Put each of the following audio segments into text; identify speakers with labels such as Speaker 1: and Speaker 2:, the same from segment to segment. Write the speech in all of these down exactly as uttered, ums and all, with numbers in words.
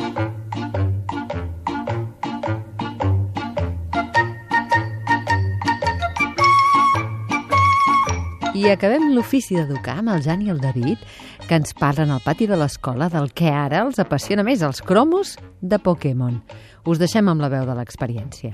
Speaker 1: I acabem l'ofici d'educar amb el Jan i el David, que ens parlen al pati de l'escola del que ara els apassiona més, els cromos de Pokémon. Us deixem amb la veu de l'experiència.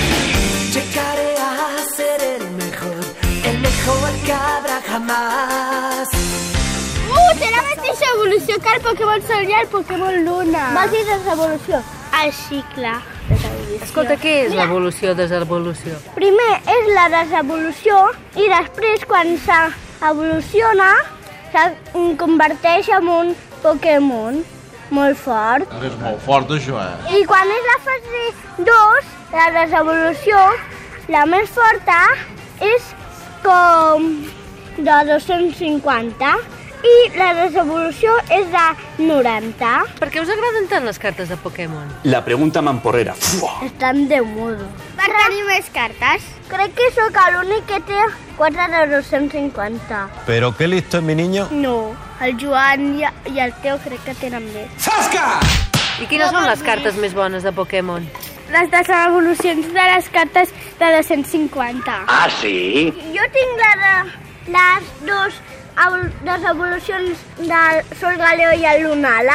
Speaker 2: Llegaré a ser el mejor, el mejor que habrá jamás.
Speaker 3: Uh, té la mateixa evolució que el Pokémon Sol i el Pokémon Luna. Vols dir desevolució? Ah, sí, clar.
Speaker 1: Escolta, què és l'evolució o desevolució?
Speaker 3: Primer és la desevolució i després, quan s'evoluciona, se converteix en un Pokémon molt fort.
Speaker 4: És molt fort, això, eh?
Speaker 3: I quan és la fase dos, la desevolució, la més forta és com de dos-cents cinquanta i la desevolució és de noranta.
Speaker 1: Per què us agraden tant les cartes de Pokémon?
Speaker 5: La pregunta mamporrera.
Speaker 3: Estan de modo. Per tenir més cartes? Crec que sóc l'únic que té quatre de dos-cents cinquanta.
Speaker 6: Pero qué listo es mi niño.
Speaker 3: No, el Joan i, i el Teo crec que tenen més.
Speaker 5: Zasca!
Speaker 1: I quines són les cartes més bones de Pokémon?
Speaker 3: Les desevolucions de les cartes de dos-cents cinquanta.
Speaker 5: Ah, sí?
Speaker 3: Jo tinc la de les dos desevolucions del Sol Galeo i el Lunala.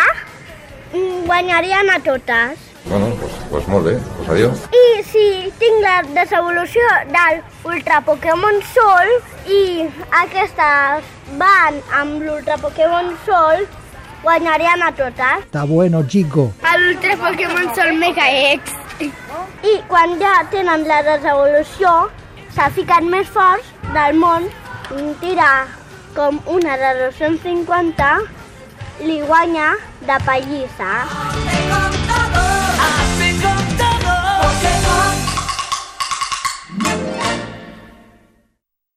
Speaker 3: Guanyarien a totes.
Speaker 4: Bueno, pues, pues molt bé, pues adiós.
Speaker 3: I si tinc la desevolució del Ultra Pokémon Sol i aquestes van amb l'Ultra Pokémon Sol, guanyarien a totes.
Speaker 7: Está bueno, chico.
Speaker 3: L'Ultra Pokémon Sol Mega X. I quan ja tenen la desevolució, s'ha ficat més forts del món, tira com una de dos-cents cinquanta, li guanya de pallissa.